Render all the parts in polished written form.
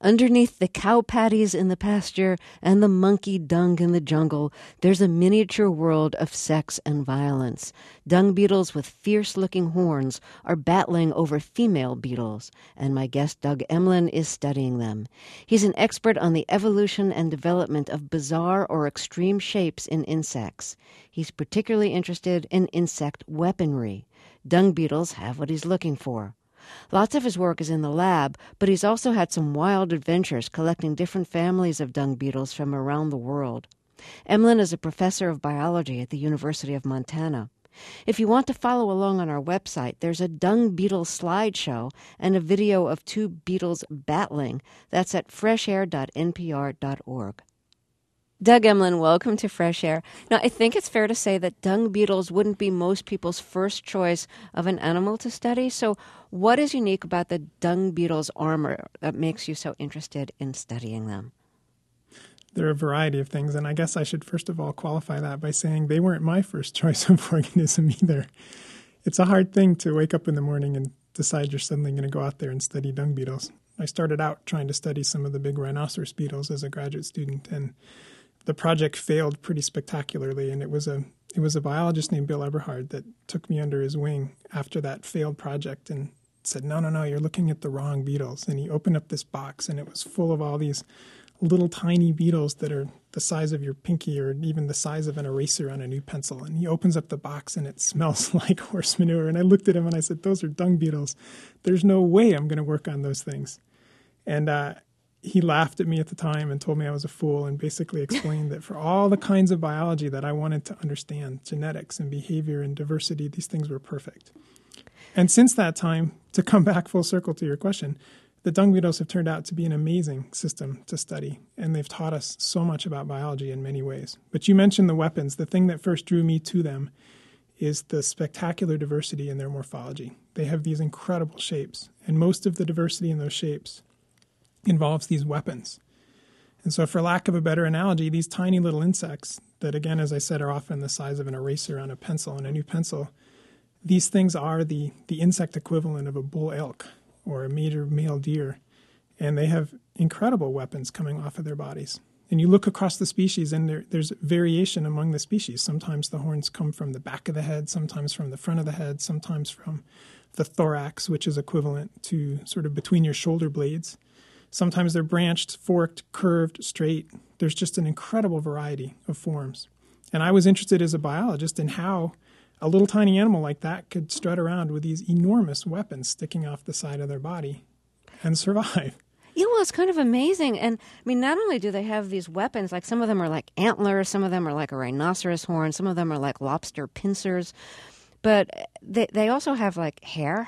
Underneath the cow patties in the pasture and the monkey dung in the jungle, there's a miniature world of sex and violence. Dung beetles with fierce-looking horns are battling over female beetles, and my guest Doug Emlen is studying them. He's an expert on the evolution and development of bizarre or extreme shapes in insects. He's particularly interested in insect weaponry. Dung beetles have what he's looking for. Lots of his work is in the lab, but he's also had some wild adventures collecting different families of dung beetles from around the world. Emlen is a professor of biology at the University of Montana. If you want to follow along on our website, there's a dung beetle slideshow and a video of two beetles battling. That's at freshair.npr.org. Doug Emlen, welcome to Fresh Air. Now, I think it's fair to say that dung beetles wouldn't be most people's first choice of an animal to study. So what is unique about the dung beetle's armor that makes you so interested in studying them? There are a variety of things, and I guess I should first of all qualify that by saying they weren't my first choice of organism either. It's a hard thing to wake up in the morning and decide you're suddenly going to go out there and study dung beetles. I started out trying to study some of the big rhinoceros beetles as a graduate student, and the project failed pretty spectacularly, and it was a biologist named Bill Eberhard that took me under his wing after that failed project and said, no, you're looking at the wrong beetles. And he opened up this box, and it was full of all these little tiny beetles that are the size of your pinky or even the size of an eraser on a new pencil. And he opens up the box, and it smells like horse manure. And I looked at him, and I said, those are dung beetles. There's no way I'm going to work on those things. And he laughed at me at the time and told me I was a fool and basically explained that for all the kinds of biology that I wanted to understand, genetics and behavior and diversity, these things were perfect. And since that time, to come back full circle to your question, the dung beetles have turned out to be an amazing system to study, and they've taught us so much about biology in many ways. But you mentioned the weapons. The thing that first drew me to them is the spectacular diversity in their morphology. They have these incredible shapes, and most of the diversity in those shapes involves these weapons. And so for lack of a better analogy, these tiny little insects that, again, as I said, are often the size of an eraser on a pencil, and a new pencil, these things are the insect equivalent of a bull elk or a major male deer, and they have incredible weapons coming off of their bodies. And you look across the species, and there's variation among the species. Sometimes the horns come from the back of the head, sometimes from the front of the head, sometimes from the thorax, which is equivalent to sort of between your shoulder blades. Sometimes they're branched, forked, curved, straight. There's just an incredible variety of forms. And I was interested as a biologist in how a little tiny animal like that could strut around with these enormous weapons sticking off the side of their body and survive. Yeah, well, it's kind of amazing. And, I mean, not only do they have these weapons, like some of them are like antlers, some of them are like a rhinoceros horn, some of them are like lobster pincers, but they also have, like, hair.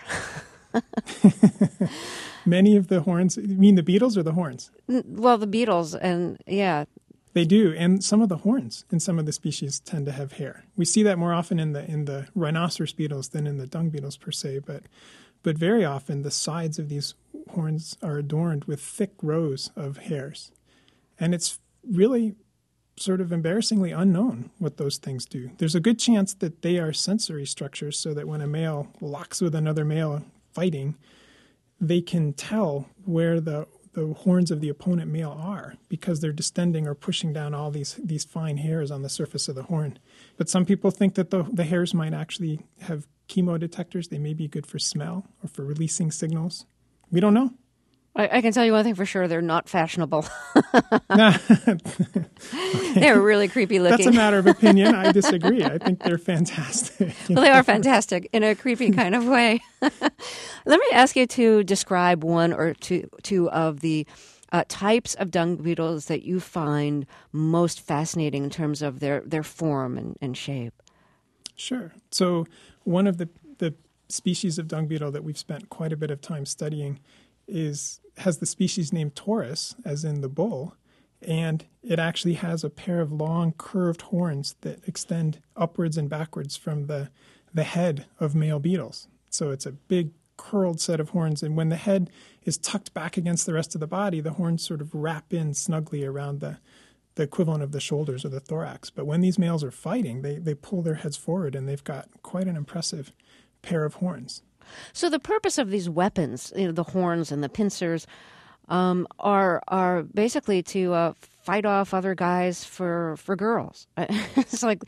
Many of the horns, you mean the beetles or the horns? Well, the beetles, and yeah. They do, and some of the horns in some of the species tend to have hair. We see that more often in the rhinoceros beetles than in the dung beetles per se, but very often the sides of these horns are adorned with thick rows of hairs. And it's really sort of embarrassingly unknown what those things do. There's a good chance that they are sensory structures so that when a male locks with another male fighting, they can tell where the horns of the opponent male are because they're distending or pushing down all these fine hairs on the surface of the horn. But some people think that the hairs might actually have chemodetectors. They may be good for smell or for releasing signals. We don't know. I can tell you one thing for sure, they're not fashionable. Okay. They're really creepy looking. That's a matter of opinion. I disagree. I think they're fantastic. Well, they are fantastic in a creepy kind of way. Let me ask you to describe one or two of the types of dung beetles that you find most fascinating in terms of their form and shape. Sure. So one of the species of dung beetle that we've spent quite a bit of time studying has the species name Taurus, as in the bull, and it actually has a pair of long curved horns that extend upwards and backwards from the head of male beetles. So it's a big curled set of horns, and when the head is tucked back against the rest of the body, the horns sort of wrap in snugly around the equivalent of the shoulders or the thorax. But when these males are fighting, they pull their heads forward, and they've got quite an impressive pair of horns. So the purpose of these weapons, the horns and the pincers, are basically to fight off other guys for girls. It's like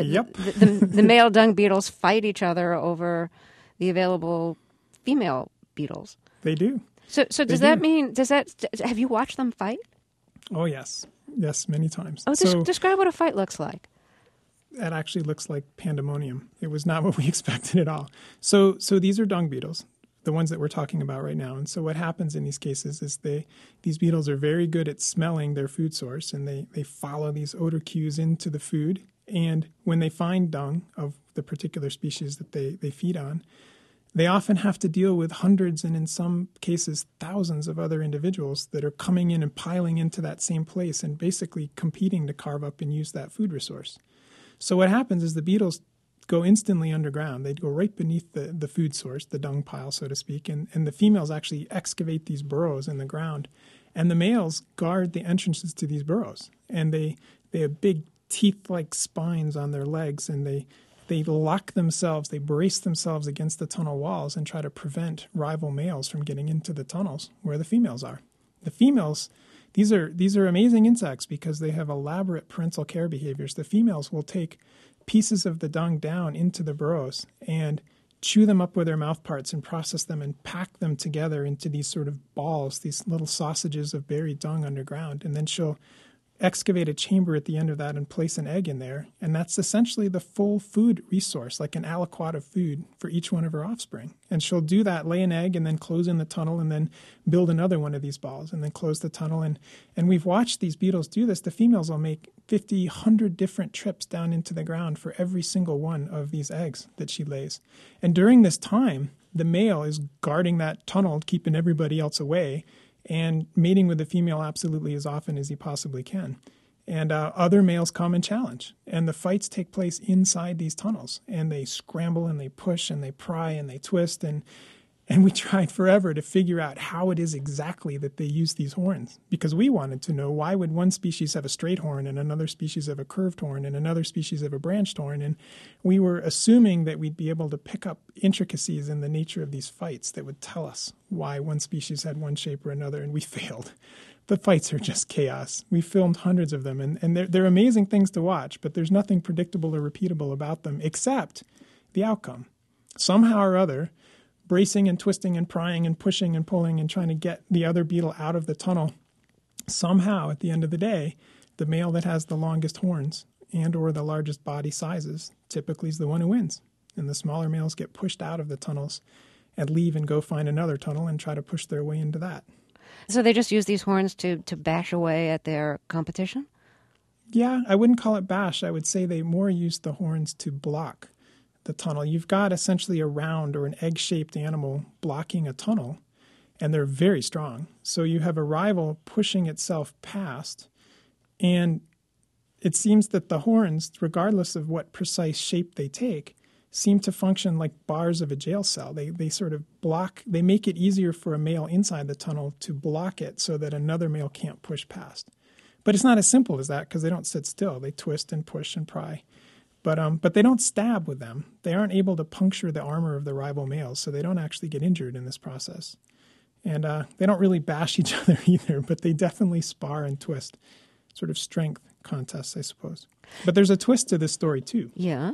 the male dung beetles fight each other over the available female beetles. They do. So does that mean, have you watched them fight? Oh, yes. Yes, many times. Oh, describe what a fight looks like. That actually looks like pandemonium. It was not what we expected at all. So these are dung beetles, the ones that we're talking about right now. And so what happens in these cases is these beetles are very good at smelling their food source, and they follow these odor cues into the food. And when they find dung of the particular species that they feed on, they often have to deal with hundreds and in some cases thousands of other individuals that are coming in and piling into that same place and basically competing to carve up and use that food resource. So what happens is the beetles go instantly underground. They go right beneath the food source, the dung pile, so to speak, and the females actually excavate these burrows in the ground. And the males guard the entrances to these burrows. And they have big teeth-like spines on their legs, and they lock themselves, they brace themselves against the tunnel walls and try to prevent rival males from getting into the tunnels where the females are. The females, these are amazing insects because they have elaborate parental care behaviors. The females will take pieces of the dung down into the burrows and chew them up with their mouth parts and process them and pack them together into these sort of balls, these little sausages of buried dung underground. And then she'll excavate a chamber at the end of that and place an egg in there. And that's essentially the full food resource, like an aliquot of food for each one of her offspring. And she'll do that, lay an egg, and then close in the tunnel, and then build another one of these balls, and then close the tunnel. And we've watched these beetles do this. The females will make 50, 100 different trips down into the ground for every single one of these eggs that she lays. And during this time, the male is guarding that tunnel, keeping everybody else away, and mating with the female absolutely as often as he possibly can. And other males come and challenge. And the fights take place inside these tunnels. And they scramble and they push and they pry and they twist. And we tried forever to figure out how it is exactly that they use these horns. Because we wanted to know, why would one species have a straight horn and another species have a curved horn and another species have a branched horn? And we were assuming that we'd be able to pick up intricacies in the nature of these fights that would tell us why one species had one shape or another, and we failed. The fights are just chaos. We filmed hundreds of them, and they're amazing things to watch, but there's nothing predictable or repeatable about them except the outcome. Somehow or other, bracing and twisting and prying and pushing and pulling and trying to get the other beetle out of the tunnel, somehow at the end of the day, the male that has the longest horns and or the largest body sizes typically is the one who wins. And the smaller males get pushed out of the tunnels and leave and go find another tunnel and try to push their way into that. So they just use these horns to bash away at their competition? Yeah, I wouldn't call it bash. I would say they more use the horns to block the tunnel. You've got essentially a round or an egg-shaped animal blocking a tunnel, and they're very strong. So you have a rival pushing itself past, and it seems that the horns, regardless of what precise shape they take, seem to function like bars of a jail cell. They sort of block, they make it easier for a male inside the tunnel to block it so that another male can't push past. But it's not as simple as that because they don't sit still. They twist and push and pry. But they don't stab with them. They aren't able to puncture the armor of the rival males, so they don't actually get injured in this process. And they don't really bash each other either, but they definitely spar and twist. Sort of strength contests, I suppose. But there's a twist to this story, too. Yeah.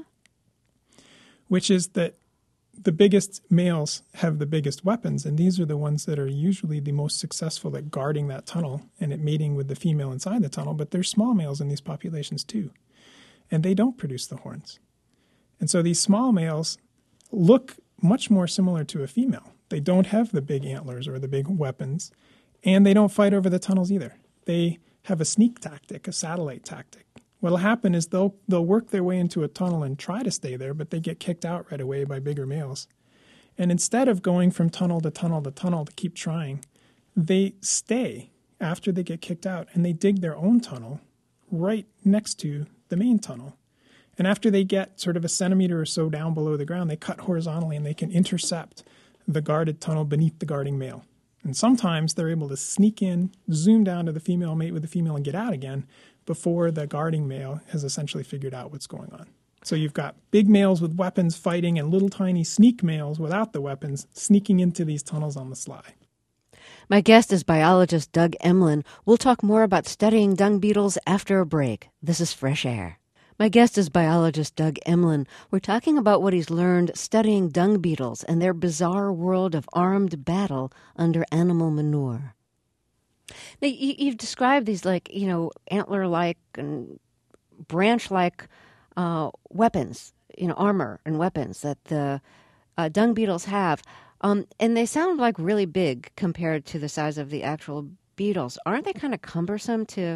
Which is that the biggest males have the biggest weapons, and these are the ones that are usually the most successful at guarding that tunnel and at mating with the female inside the tunnel, but there's small males in these populations, too. And they don't produce the horns. And so these small males look much more similar to a female. They don't have the big antlers or the big weapons, and they don't fight over the tunnels either. They have a sneak tactic, a satellite tactic. What'll happen is they'll work their way into a tunnel and try to stay there, but they get kicked out right away by bigger males. And instead of going from tunnel to tunnel to tunnel to keep trying, they stay after they get kicked out, and they dig their own tunnel right next to the main tunnel. And after they get sort of a centimeter or so down below the ground, they cut horizontally and they can intercept the guarded tunnel beneath the guarding male. And sometimes they're able to sneak in, zoom down to the female, mate with the female, and get out again before the guarding male has essentially figured out what's going on. So you've got big males with weapons fighting and little tiny sneak males without the weapons sneaking into these tunnels on the sly. My guest is biologist Doug Emlen. We'll talk more about studying dung beetles after a break. This is Fresh Air. My guest is biologist Doug Emlen. We're talking about what he's learned studying dung beetles and their bizarre world of armed battle under animal manure. Now, you've described these antler-like and branch-like weapons, armor and weapons that the dung beetles have. And they sound like really big compared to the size of the actual beetles. Aren't they kind of cumbersome to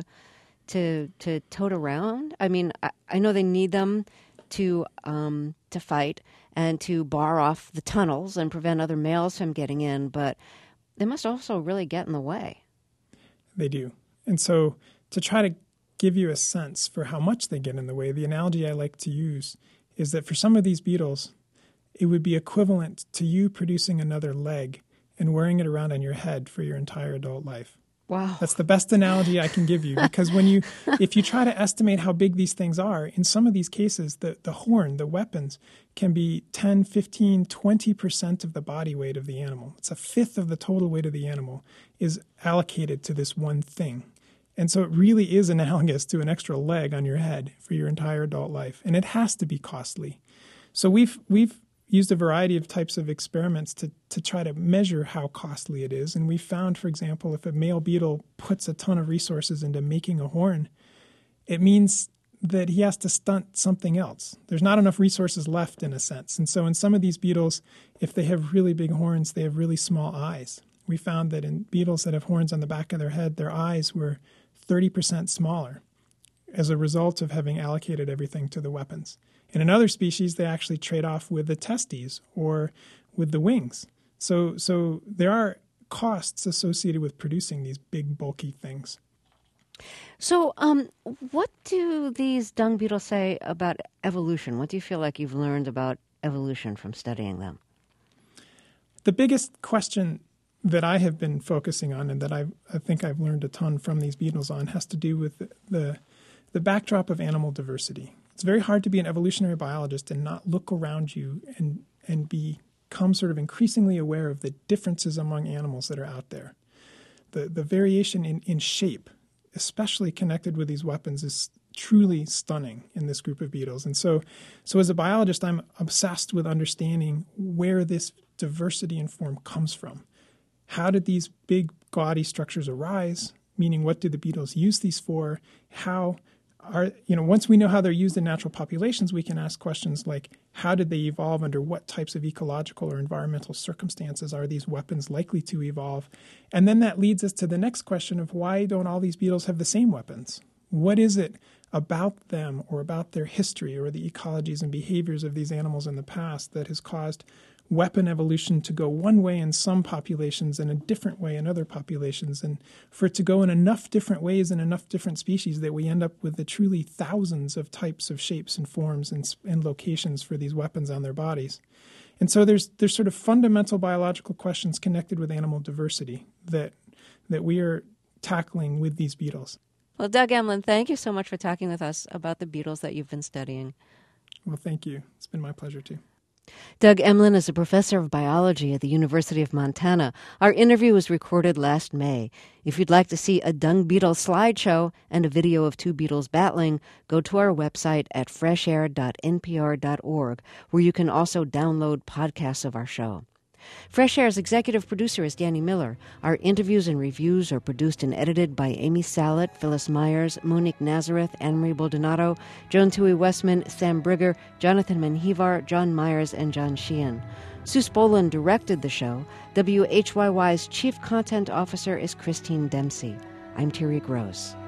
tote around? I mean, I know they need them to fight and to bar off the tunnels and prevent other males from getting in, but they must also really get in the way. They do. And so to try to give you a sense for how much they get in the way, the analogy I like to use is that for some of these beetles, it would be equivalent to you producing another leg and wearing it around on your head for your entire adult life. Wow. That's the best analogy I can give you, because if you try to estimate how big these things are, in some of these cases, the horn, the weapons, can be 10, 15, 20% of the body weight of the animal. It's a fifth of the total weight of the animal is allocated to this one thing. And so it really is analogous to an extra leg on your head for your entire adult life. And it has to be costly. So we've used a variety of types of experiments to try to measure how costly it is. And we found, for example, if a male beetle puts a ton of resources into making a horn, it means that he has to stunt something else. There's not enough resources left, in a sense. And so in some of these beetles, if they have really big horns, they have really small eyes. We found that in beetles that have horns on the back of their head, their eyes were 30% smaller as a result of having allocated everything to the weapons. And in other species, they actually trade off with the testes or with the wings. So there are costs associated with producing these big, bulky things. So what do these dung beetles say about evolution? What do you feel like you've learned about evolution from studying them? The biggest question that I have been focusing on, and that I think I've learned a ton from these beetles on, has to do with the backdrop of animal diversity. It's very hard to be an evolutionary biologist and not look around you and become sort of increasingly aware of the differences among animals that are out there. The variation in shape, especially connected with these weapons, is truly stunning in this group of beetles. And so as a biologist, I'm obsessed with understanding where this diversity in form comes from. How did these big, gaudy structures arise? Meaning, what do the beetles use these for? Once we know how they're used in natural populations, we can ask questions like, how did they evolve? Under what types of ecological or environmental circumstances are these weapons likely to evolve? And then that leads us to the next question of, why don't all these beetles have the same weapons? What is it about them or about their history or the ecologies and behaviors of these animals in the past that has caused weapon evolution to go one way in some populations and a different way in other populations, and for it to go in enough different ways in enough different species that we end up with the truly thousands of types of shapes and forms and locations for these weapons on their bodies. And so there's sort of fundamental biological questions connected with animal diversity that we are tackling with these beetles. Well, Doug Emlen, thank you so much for talking with us about the beetles that you've been studying. Well, thank you. It's been my pleasure, too. Doug Emlen is a professor of biology at the University of Montana. Our interview was recorded last May. If you'd like to see a dung beetle slideshow and a video of two beetles battling, go to our website at freshair.npr.org, where you can also download podcasts of our show. Fresh Air's executive producer is Danny Miller. Our interviews and reviews are produced and edited by Amy Salet, Phyllis Myers, Monique Nazareth, Anne-Marie Baldonado, Joan Tui Westman, Sam Brigger, Jonathan Menjivar, John Myers, and John Sheehan. Seuss Boland directed the show. WHYY's chief content officer is Christine Dempsey. I'm Terry Gross.